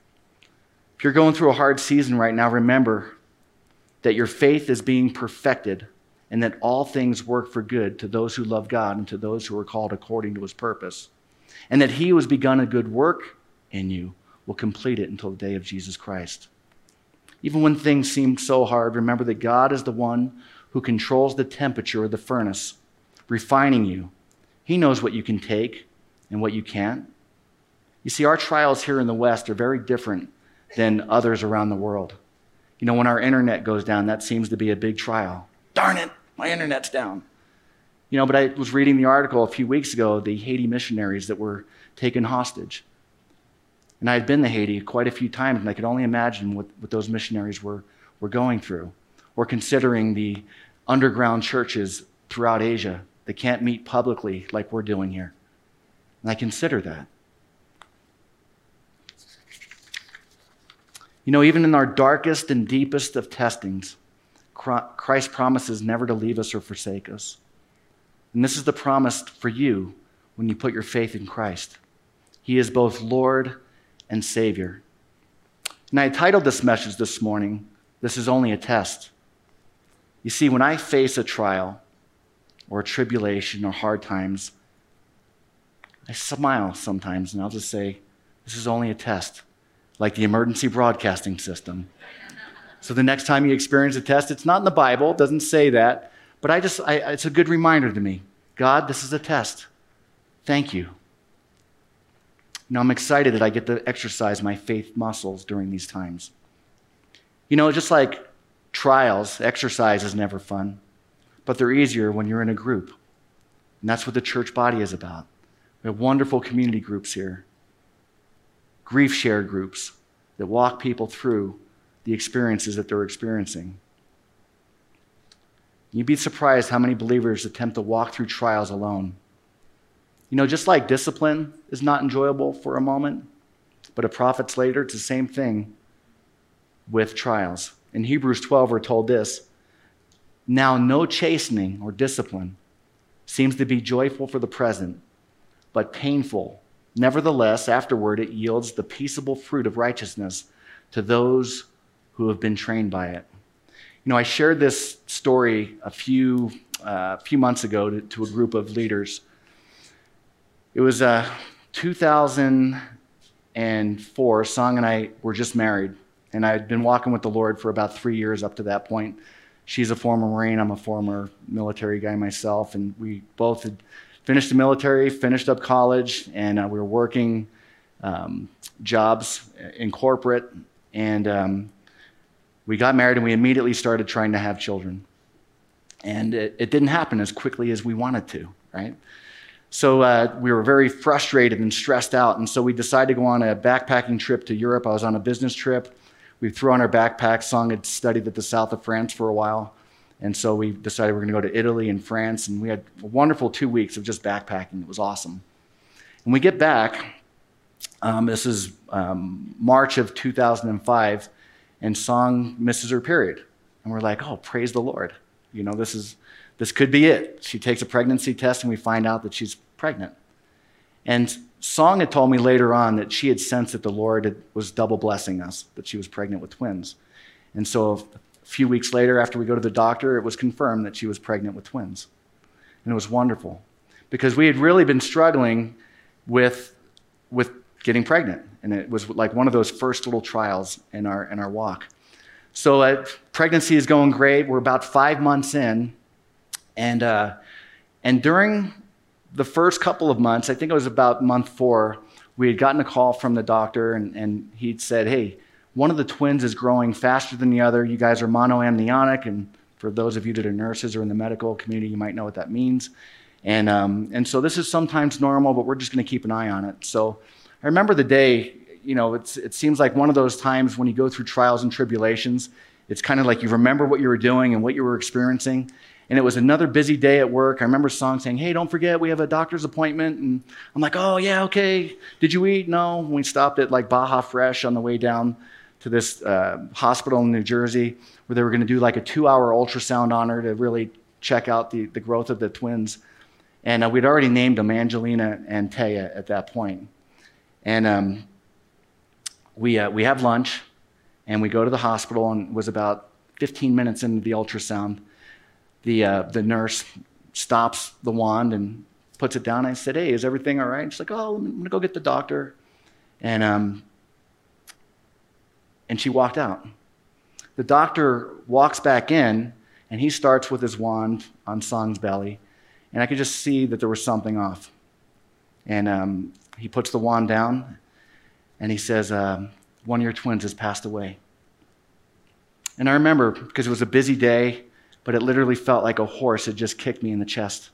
If you're going through a hard season right now, remember that your faith is being perfected and that all things work for good to those who love God and to those who are called according to his purpose. And that he who has begun a good work in you will complete it until the day of Jesus Christ. Even when things seem so hard, remember that God is the one who controls the temperature of the furnace, refining you. He knows what you can take and what you can't. You see, our trials here in the West are very different than others around the world. You know, when our internet goes down, that seems to be a big trial. Darn it, my internet's down. You know, but I was reading the article a few weeks ago, the Haiti missionaries that were taken hostage. And I had been to Haiti quite a few times, and I could only imagine what those missionaries were going through. Or considering the underground churches throughout Asia that can't meet publicly like we're doing here. And I consider that. You know, even in our darkest and deepest of testings, Christ promises never to leave us or forsake us. And this is the promise for you when you put your faith in Christ. He is both Lord and Savior. And I titled this message this morning, "This is Only a Test." You see, when I face a trial or a tribulation or hard times, I smile sometimes and I'll just say, this is only a test, like the emergency broadcasting system. So the next time you experience a test, it's not in the Bible, it doesn't say that, but it's a good reminder to me. God, this is a test. Thank you. Now I'm excited that I get to exercise my faith muscles during these times. You know, just like trials, exercise is never fun, but they're easier when you're in a group. And that's what the church body is about. We have wonderful community groups here, grief share groups that walk people through the experiences that they're experiencing. You'd be surprised how many believers attempt to walk through trials alone. You know, just like discipline is not enjoyable for a moment, but a prophet's later, it's the same thing with trials. In Hebrews 12, we're told this, "Now no chastening or discipline seems to be joyful for the present, but painful. Nevertheless, afterward it yields the peaceable fruit of righteousness to those who have been trained by it." You know, I shared this story a few months ago to a group of leaders. It was 2004. Song and I were just married, and I had been walking with the Lord for about 3 years up to that point. She's a former Marine. I'm a former military guy myself, and we both had finished the military, finished up college, and we were working jobs in corporate, and we got married, and we immediately started trying to have children. And it didn't happen as quickly as we wanted to, right? So we were very frustrated and stressed out, and so we decided to go on a backpacking trip to Europe. I was on a business trip. We threw on our backpacks. Song had studied at the south of France for a while, and so we decided we're going to go to Italy and France, and we had a wonderful 2 weeks of just backpacking. It was awesome. When we get back, this is March of 2005, and Song misses her period. And we're like, oh, praise the Lord. You know, this could be it. She takes a pregnancy test, and we find out that she's pregnant. And Song had told me later on that she had sensed that the Lord was double blessing us, that she was pregnant with twins. And so a few weeks later, after we go to the doctor, it was confirmed that she was pregnant with twins. And it was wonderful, because we had really been struggling with getting pregnant. And it was like one of those first little trials in our walk. So pregnancy is going great. We're about 5 months in. And during the first couple of months, I think it was about month 4, we had gotten a call from the doctor, and he'd said, hey, one of the twins is growing faster than the other. You guys are monoamnionic, and for those of you that are nurses or in the medical community, you might know what that means. And so this is sometimes normal, but we're just going to keep an eye on it. So I remember the day, you know, it seems like one of those times when you go through trials and tribulations, it's kind of like you remember what you were doing and what you were experiencing. And it was another busy day at work. I remember Song saying, hey, don't forget, we have a doctor's appointment. And I'm like, oh, yeah, okay. Did you eat? No. We stopped at like Baja Fresh on the way down to this hospital in New Jersey, where they were going to do like a 2-hour ultrasound on her to really check out the growth of the twins. And we'd already named them Angelina and Taya at that point. And we have lunch, and we go to the hospital, and it was about 15 minutes into the ultrasound. The nurse stops the wand and puts it down. I said, hey, is everything all right? She's like, oh, I'm going to go get the doctor. And she walked out. The doctor walks back in, and he starts with his wand on Song's belly, and I could just see that there was something off. And he puts the wand down, and he says, one of your twins has passed away. And I remember, because it was a busy day, but it literally felt like a horse had just kicked me in the chest.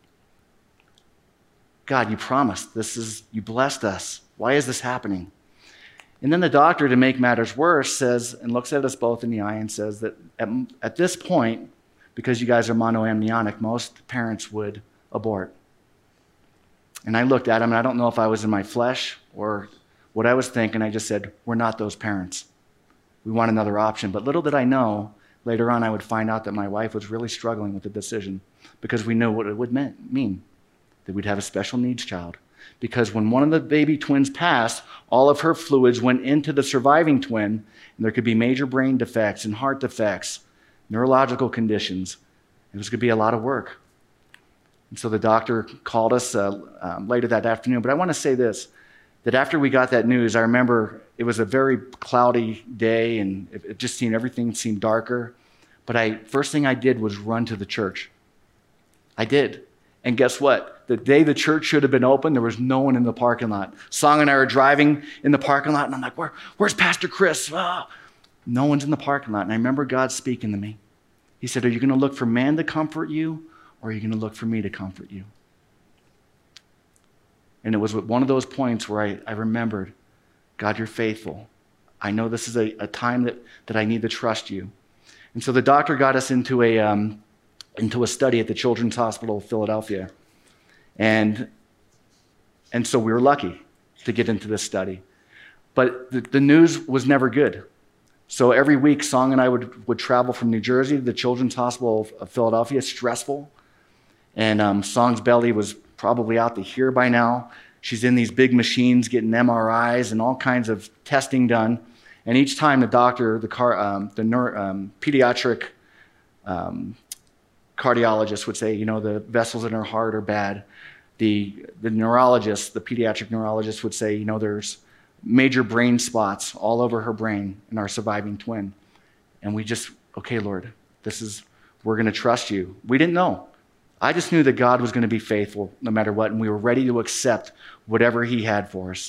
God, you promised. You blessed us. Why is this happening? And then the doctor, to make matters worse, says, and looks at us both in the eye and says that at this point, because you guys are monoamnionic, most parents would abort. And I looked at him, and I don't know if I was in my flesh or what I was thinking. I just said, we're not those parents. we want another option. But little did I know, later on I would find out that my wife was really struggling with the decision because we knew what it would mean, that we'd have a special needs child. Because when one of the baby twins passed, all of her fluids went into the surviving twin, and there could be major brain defects and heart defects, neurological conditions. It was going to be a lot of work. And so the doctor called us later that afternoon. But I want to say this, that after we got that news, I remember it was a very cloudy day, and it just seemed, everything seemed darker. But first thing I did was run to the church. I did. And guess what? The day the church should have been open, there was no one in the parking lot. Song and I were driving in the parking lot, and I'm like, where's Pastor Chris? Oh. No one's in the parking lot. And I remember God speaking to me. He said, are you going to look for man to comfort you, or are you going to look for me to comfort you? And it was one of those points where I remembered, God, you're faithful. I know this is a time that I need to trust you. And so the doctor got us into a study at the Children's Hospital of Philadelphia. And so we were lucky to get into this study. But the news was never good. So every week, Song and I would travel from New Jersey to the Children's Hospital of Philadelphia, stressful. And Song's belly was probably out to here by now. She's in these big machines getting MRIs and all kinds of testing done. And each time the doctor, the pediatric cardiologist would say, the vessels in her heart are bad. The neurologist, the pediatric neurologist would say, there's major brain spots all over her brain in our surviving twin. And we just, okay, Lord, we're going to trust you. We didn't know. I just knew that God was going to be faithful no matter what, and we were ready to accept whatever he had for us.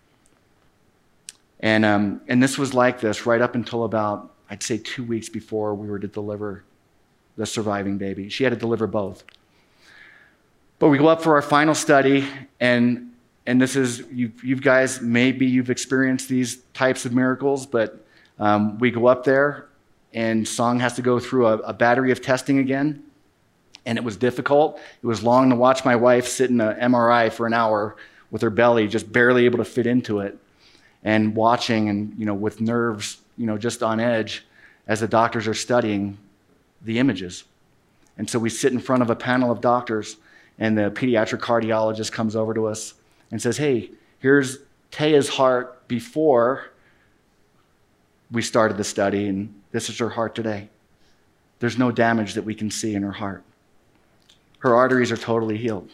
And this was like this right up until about, I'd say 2 weeks before we were to deliver the surviving baby. She had to deliver both. But we go up for our final study, and this is, you guys, maybe you've experienced these types of miracles, but we go up there, and Song has to go through a battery of testing again, and it was difficult. It was long to watch my wife sit in an MRI for an hour with her belly just barely able to fit into it, and watching and, with nerves, just on edge as the doctors are studying the images. And so we sit in front of a panel of doctors, and the pediatric cardiologist comes over to us and says, hey, here's Taya's heart before we started the study, and this is her heart today. There's no damage that we can see in her heart. Her arteries are totally healed.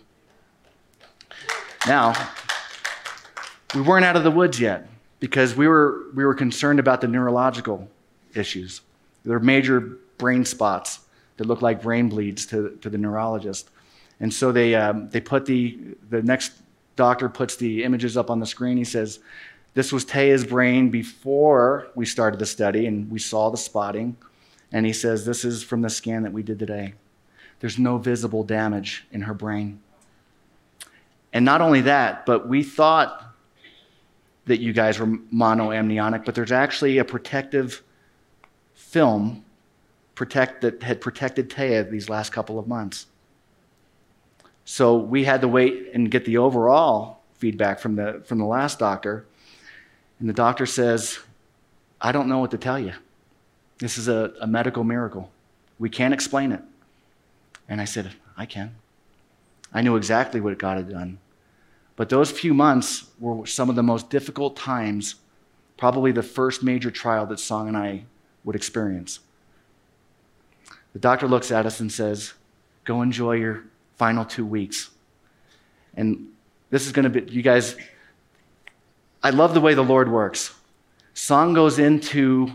Now, we weren't out of the woods yet because we were concerned about the neurological issues. There were major brain spots that looked like brain bleeds to the neurologist. And so they put the next doctor puts the images up on the screen. He says, this was Taya's brain before we started the study, and we saw the spotting. And he says, this is from the scan that we did today. There's no visible damage in her brain. And not only that, but we thought that you guys were monoamnionic, but there's actually a protective film that had protected Taya these last couple of months. So we had to wait and get the overall feedback from the last doctor. And the doctor says, I don't know what to tell you. This is a medical miracle. We can't explain it. And I said, I can. I knew exactly what God had done. But those few months were some of the most difficult times, probably the first major trial that Song and I would experience. The doctor looks at us and says, go enjoy your final 2 weeks. And this is going to be, you guys, I love the way the Lord works. Song goes into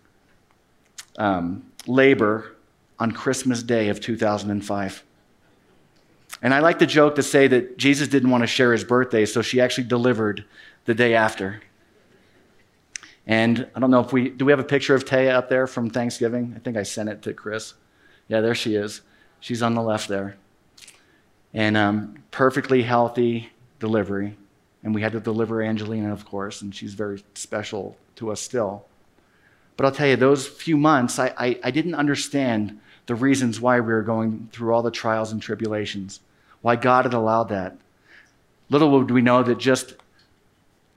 labor on Christmas Day of 2005. And I like to joke to say that Jesus didn't want to share his birthday, so she actually delivered the day after. And I don't know if do we have a picture of Taya up there from Thanksgiving? I think I sent it to Chris. Yeah, there she is. She's on the left there. And perfectly healthy delivery. And we had to deliver Angelina, of course, and she's very special to us still. But I'll tell you, those few months, I didn't understand the reasons why we were going through all the trials and tribulations, why God had allowed that. Little would we know that just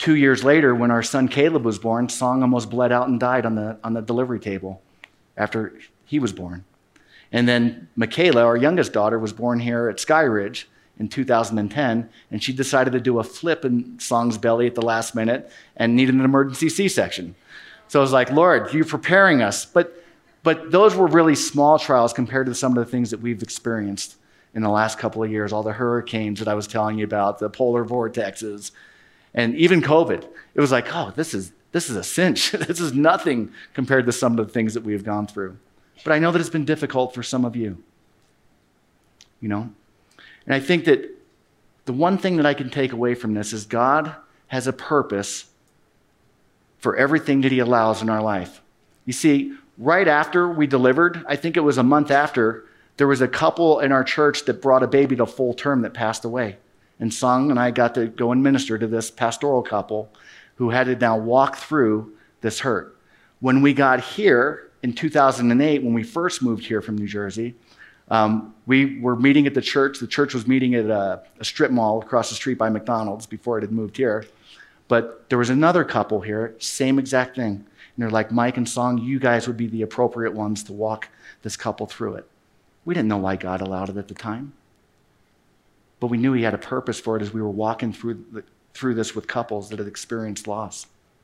2 years later, when our son Caleb was born, Song almost bled out and died on the delivery table after he was born. And then Michaela, our youngest daughter, was born here at Sky Ridge in 2010, and she decided to do a flip in Song's belly at the last minute and needed an emergency C-section. So I was like, Lord, you're preparing us. But those were really small trials compared to some of the things that we've experienced in the last couple of years, all the hurricanes that I was telling you about, the polar vortexes, and even COVID. It was like, oh, this is a cinch. This is nothing compared to some of the things that we have gone through. But I know that it's been difficult for some of you, you know? And I think that the one thing that I can take away from this is God has a purpose for everything that he allows in our life. You see, right after we delivered, I think it was a month after, there was a couple in our church that brought a baby to full term that passed away. And Song and I got to go and minister to this pastoral couple who had to now walk through this hurt. When we got here in 2008, when we first moved here from New Jersey, we were meeting at the church. The church was meeting at a strip mall across the street by McDonald's before it had moved here. But there was another couple here, same exact thing. And they're like, Mike and Song, you guys would be the appropriate ones to walk this couple through it. We didn't know why God allowed it at the time. But we knew he had a purpose for it as we were walking through this with couples that had experienced loss.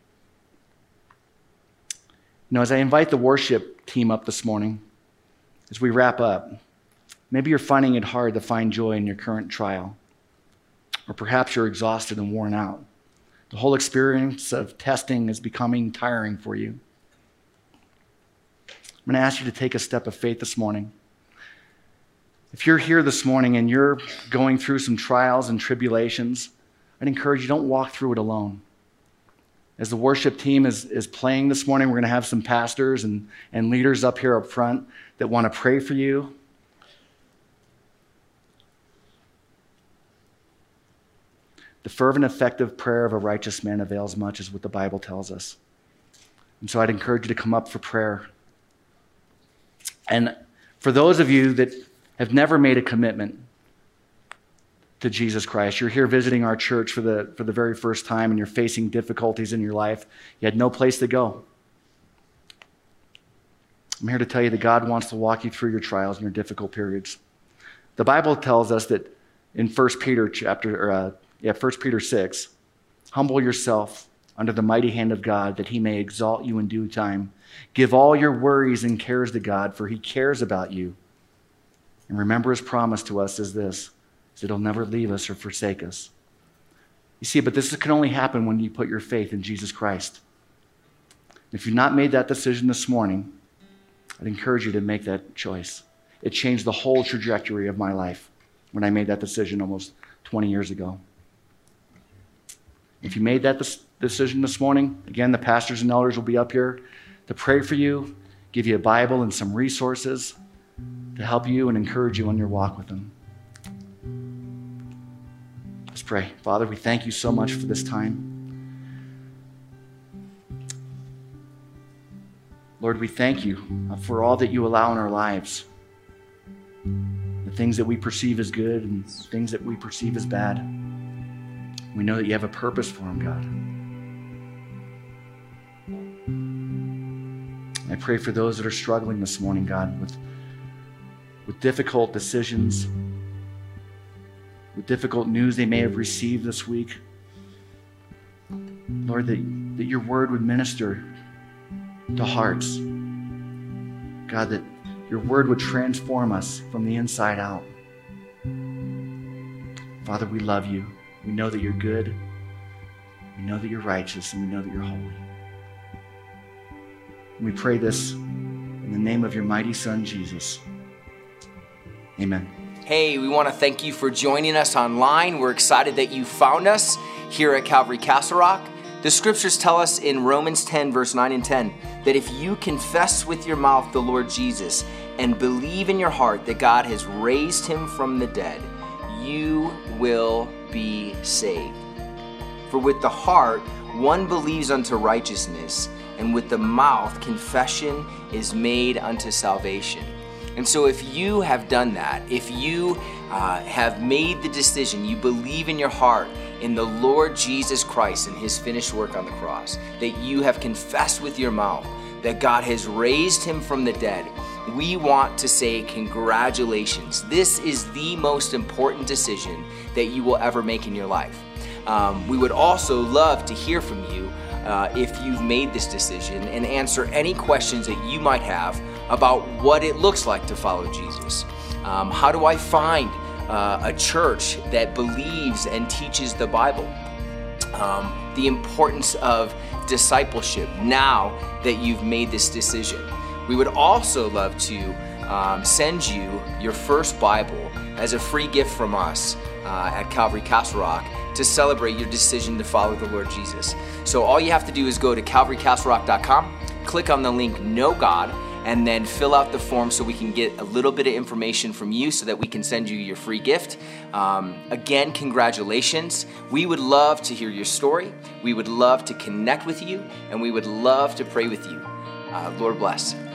You know, as I invite the worship team up this morning, as we wrap up, maybe you're finding it hard to find joy in your current trial. Or perhaps you're exhausted and worn out. The whole experience of testing is becoming tiring for you. I'm going to ask you to take a step of faith this morning. If you're here this morning and you're going through some trials and tribulations, I'd encourage you, don't walk through it alone. As the worship team is playing this morning, we're going to have some pastors and leaders up here up front that want to pray for you. The fervent, effective prayer of a righteous man avails much, is what the Bible tells us. And so I'd encourage you to come up for prayer. And for those of you that have never made a commitment to Jesus Christ, you're here visiting our church for the very first time and you're facing difficulties in your life, you had no place to go. I'm here to tell you that God wants to walk you through your trials and your difficult periods. The Bible tells us that in 1 Peter 6, humble yourself under the mighty hand of God that he may exalt you in due time. Give all your worries and cares to God, for he cares about you. And remember, his promise to us is this, is that he'll never leave us or forsake us. You see, but this can only happen when you put your faith in Jesus Christ. If you've not made that decision this morning, I'd encourage you to make that choice. It changed the whole trajectory of my life when I made that decision almost 20 years ago. If you made that decision this morning, again, the pastors and elders will be up here to pray for you, give you a Bible and some resources to help you and encourage you on your walk with him. Let's pray. Father, we thank you so much for this time. Lord, we thank you for all that you allow in our lives. The things that we perceive as good and things that we perceive as bad. We know that you have a purpose for them, God. I pray for those that are struggling this morning, God, with difficult decisions, with difficult news they may have received this week. Lord, that your word would minister to hearts. God, that your word would transform us from the inside out. Father, we love you. We know that you're good. We know that you're righteous, and we know that you're holy. And we pray this in the name of your mighty Son, Jesus. Amen. Hey, we want to thank you for joining us online. We're excited that you found us here at Calvary Castle Rock. The scriptures tell us in Romans 10, verse 9 and 10, that if you confess with your mouth the Lord Jesus and believe in your heart that God has raised him from the dead, you will be saved. For with the heart one believes unto righteousness, and with the mouth confession is made unto salvation. And so if you have done that, if you have made the decision, you believe in your heart, in the Lord Jesus Christ and his finished work on the cross, that you have confessed with your mouth that God has raised him from the dead, we want to say congratulations. This is the most important decision that you will ever make in your life. We would also love to hear from you if you've made this decision, and answer any questions that you might have about what it looks like to follow Jesus. How do I find a church that believes and teaches the Bible? The importance of discipleship now that you've made this decision. We would also love to send you your first Bible as a free gift from us at Calvary Castle Rock to celebrate your decision to follow the Lord Jesus. So all you have to do is go to calvarycastlerock.com, click on the link Know God, and then fill out the form so we can get a little bit of information from you so that we can send you your free gift. Again, congratulations. We would love to hear your story. We would love to connect with you, and we would love to pray with you. Lord bless.